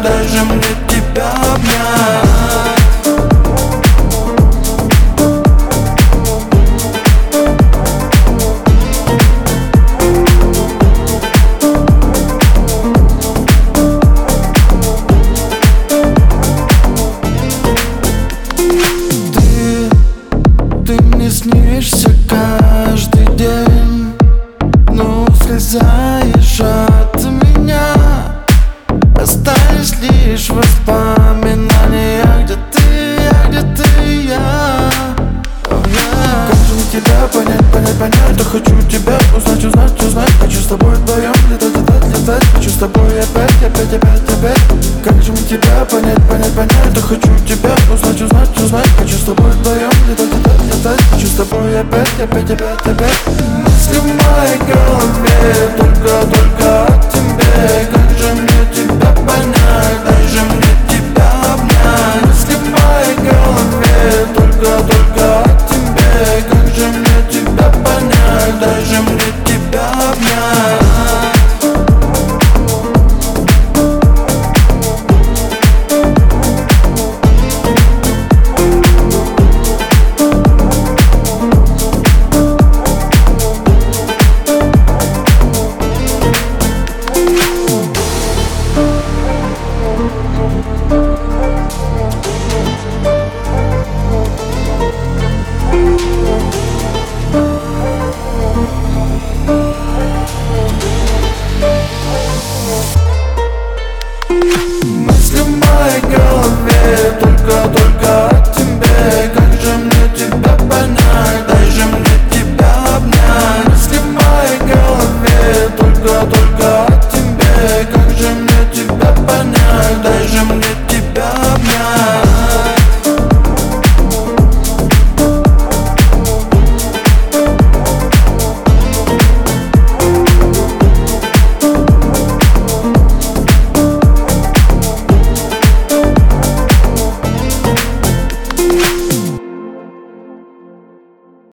дай же мне тебя обнять. Ты мне снишься каждый день, но ускользаешь от меня. Остались лишь воспоминания, где ты и я. Как же мне тебя понять, да хочу тебя узнать. Хочу с тобой вдвоем летать. Хочу с тобой опять. Как же мне тебя понять, да хочу тебя узнать. Хочу с тобой вдвоем летать. Хочу с тобой опять. Мысли в моей голове только о тебе.